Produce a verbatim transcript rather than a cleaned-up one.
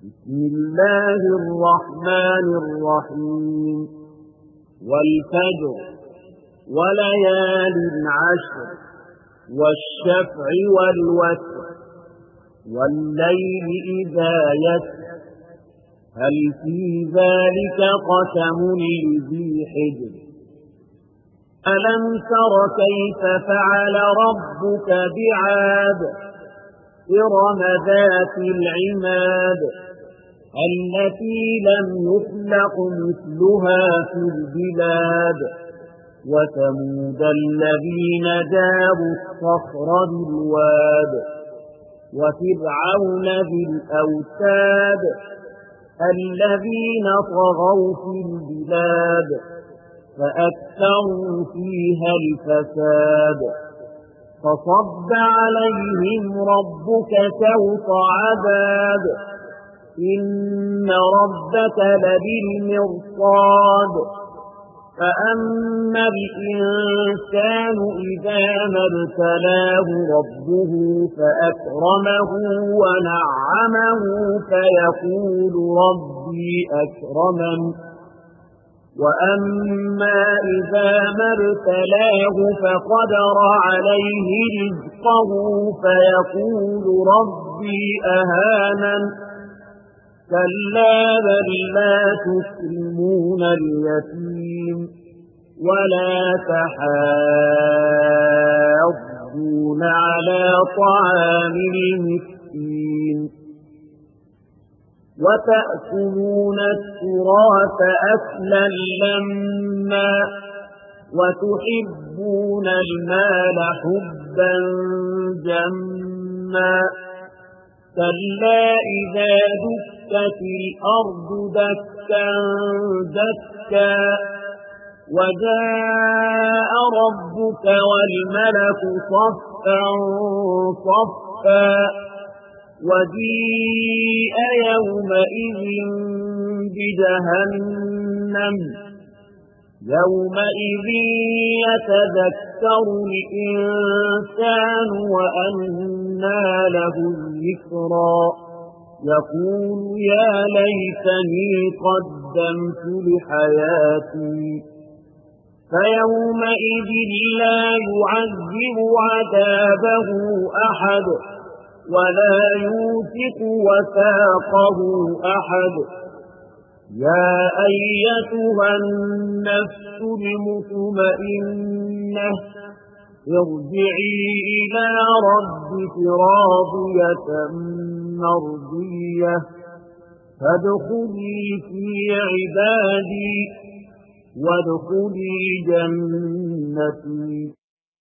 بسم الله الرحمن الرحيم والفجر وليال عشر والشفع والوتر والليل إذا يسر هل في ذلك قسم لذي حجر ألم تر كيف فعل ربك بعاد إرم ذات العماد التي لم يخلق مثلها في البلاد وثمود الذين جابوا الصخر بالواد وفرعون ذي الأوتاد الذين طغوا في البلاد فأكثروا فيها الفساد فصب عليهم ربك سوط عذاب إن ربك لبالمرصاد فأما الإنسان إذا ما ابتلاه ربه فأكرمه ونعمه فيقول ربي أكرمن وأما إذا ما ابتلاه فقدر عليه رزقه فيقول ربي أهانن كلا بل لا تكرمون اليتيم ولا تحاضون على طعام المسكين وتأكلون التراث أكلا لما وتحبون المال حبا جما كلا إذا دكت الأرض دكا دكا وجاء ربك والملك صفا صفا وجيء يومئذ بجهنم يومئذ يتذكر الإنسان وأنى له الذكرى يقول يا ليتني قدمت لحياتي فيومئذ لا يعذب عذابه أحد ولا يوثق وثاقه أحد يا أيتها النفس المطمئنة ارجعي إلى ربك راضية مرضية فادخلي في عبادي وادخلي جنتي.